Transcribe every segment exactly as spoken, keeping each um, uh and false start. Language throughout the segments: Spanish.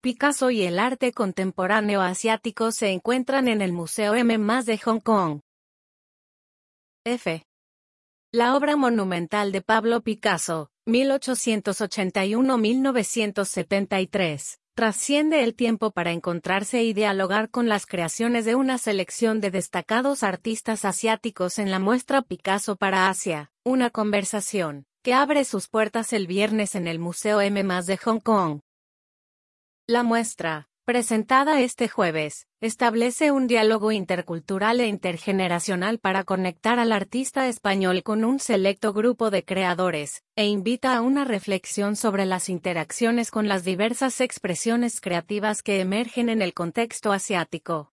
Picasso y el arte contemporáneo asiático se encuentran en el Museo M de Hong Kong. F. La obra monumental de Pablo Picasso, mil ochocientos ochenta y uno a mil novecientos setenta y tres, trasciende el tiempo para encontrarse y dialogar con las creaciones de una selección de destacados artistas asiáticos en la muestra Picasso para Asia, una conversación que abre sus puertas el viernes en el Museo M de Hong Kong. La muestra, presentada este jueves, establece un diálogo intercultural e intergeneracional para conectar al artista español con un selecto grupo de creadores, e invita a una reflexión sobre las interacciones con las diversas expresiones creativas que emergen en el contexto asiático.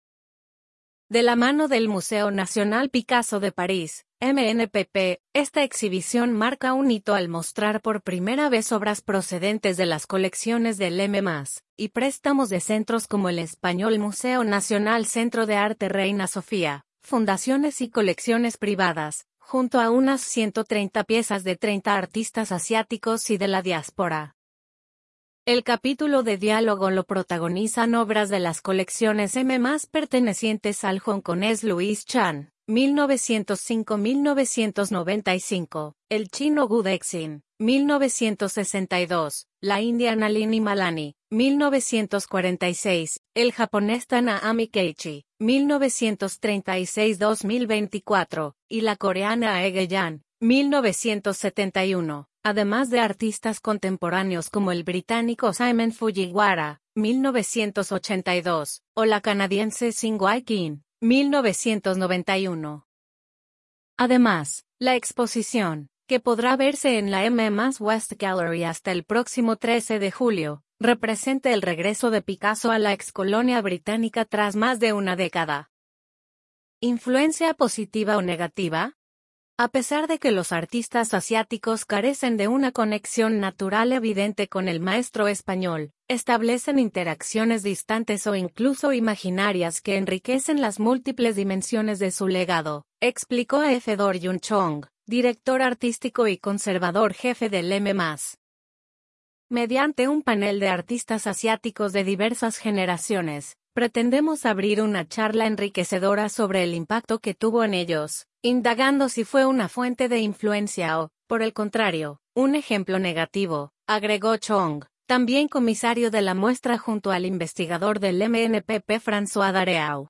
De la mano del Museo Nacional Picasso de París, M N P P, esta exhibición marca un hito al mostrar por primera vez obras procedentes de las colecciones del M más, y préstamos de centros como el español Museo Nacional Centro de Arte Reina Sofía, fundaciones y colecciones privadas, junto a unas ciento treinta piezas de treinta artistas asiáticos y de la diáspora. El capítulo de diálogo lo protagonizan obras de las colecciones M más pertenecientes al hongkonés Louis Chan, mil novecientos cinco a mil novecientos noventa y cinco, el chino Gu Dexin, mil novecientos sesenta y dos, la india Nalini Malani, mil novecientos cuarenta y seis, el japonés Tanaami Keiichi, mil novecientos treinta y seis a dos mil veinticuatro, y la coreana Aege Yan, mil novecientos setenta y uno. Además de artistas contemporáneos como el británico Simon Fujiwara, mil novecientos ochenta y dos, o la canadiense Sing-Wai Kim, mil novecientos noventa y uno. Además, la exposición, que podrá verse en la M más West Gallery hasta el próximo trece de julio, representa el regreso de Picasso a la excolonia británica tras más de una década. ¿Influencia positiva o negativa? A pesar de que los artistas asiáticos carecen de una conexión natural evidente con el maestro español, establecen interacciones distantes o incluso imaginarias que enriquecen las múltiples dimensiones de su legado, explicó a F. Do-Ryun Chong, director artístico y conservador jefe del M más. Mediante un panel de artistas asiáticos de diversas generaciones, pretendemos abrir una charla enriquecedora sobre el impacto que tuvo en ellos, indagando si fue una fuente de influencia o, por el contrario, un ejemplo negativo, agregó Chong, también comisario de la muestra junto al investigador del M N P P François Dareau.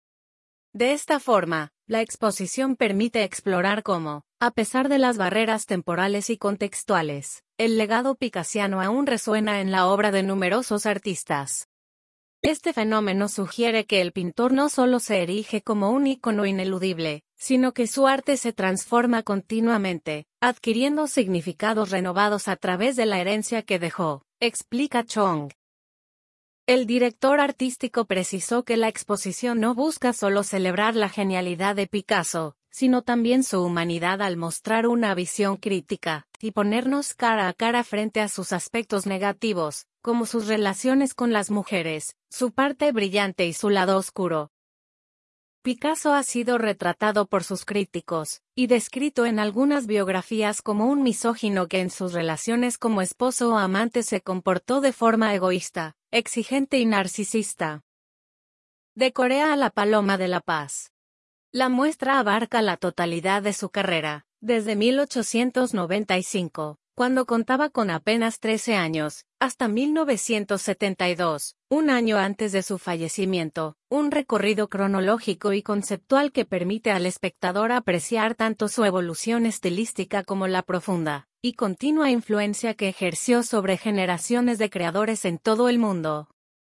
De esta forma, la exposición permite explorar cómo, a pesar de las barreras temporales y contextuales, el legado picassiano aún resuena en la obra de numerosos artistas. Este fenómeno sugiere que el pintor no solo se erige como un ícono ineludible, sino que su arte se transforma continuamente, adquiriendo significados renovados a través de la herencia que dejó, explica Chong. El director artístico precisó que la exposición no busca solo celebrar la genialidad de Picasso, sino también su humanidad al mostrar una visión crítica, y ponernos cara a cara frente a sus aspectos negativos, como sus relaciones con las mujeres, su parte brillante y su lado oscuro. Picasso ha sido retratado por sus críticos, y descrito en algunas biografías como un misógino que en sus relaciones como esposo o amante se comportó de forma egoísta, exigente y narcisista. De Corea a la Paloma de la Paz. La muestra abarca la totalidad de su carrera, desde mil ochocientos noventa y cinco, cuando contaba con apenas trece años, hasta mil novecientos setenta y dos, un año antes de su fallecimiento, un recorrido cronológico y conceptual que permite al espectador apreciar tanto su evolución estilística como la profunda y continua influencia que ejerció sobre generaciones de creadores en todo el mundo.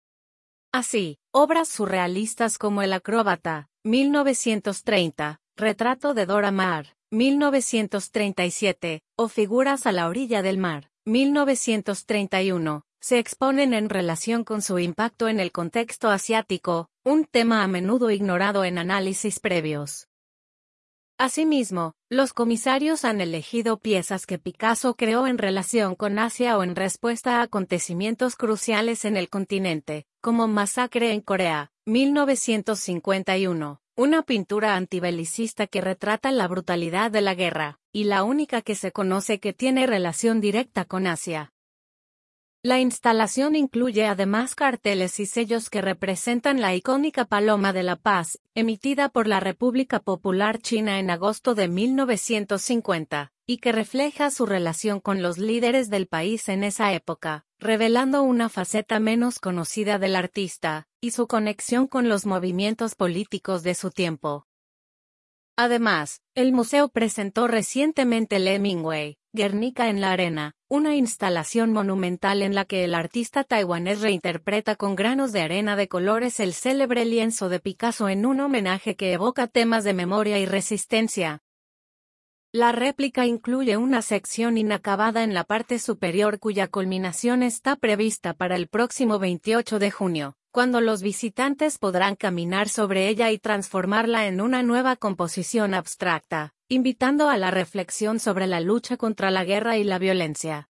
Así, obras surrealistas como El Acróbata, mil novecientos treinta, Retrato de Dora Maar, mil novecientos treinta y siete, o Figuras a la orilla del mar, mil novecientos treinta y uno, se exponen en relación con su impacto en el contexto asiático, un tema a menudo ignorado en análisis previos. Asimismo, los comisarios han elegido piezas que Picasso creó en relación con Asia o en respuesta a acontecimientos cruciales en el continente, como Masacre en Corea, mil novecientos cincuenta y uno, una pintura antibelicista que retrata la brutalidad de la guerra, y la única que se conoce que tiene relación directa con Asia. La instalación incluye además carteles y sellos que representan la icónica Paloma de la Paz, emitida por la República Popular China en agosto de mil novecientos cincuenta, y que refleja su relación con los líderes del país en esa época, revelando una faceta menos conocida del artista, y su conexión con los movimientos políticos de su tiempo. Además, el museo presentó recientemente Le Mingwei, Guernica en la arena, una instalación monumental en la que el artista taiwanés reinterpreta con granos de arena de colores el célebre lienzo de Picasso en un homenaje que evoca temas de memoria y resistencia. La réplica incluye una sección inacabada en la parte superior cuya culminación está prevista para el próximo veintiocho de junio, cuando los visitantes podrán caminar sobre ella y transformarla en una nueva composición abstracta, invitando a la reflexión sobre la lucha contra la guerra y la violencia.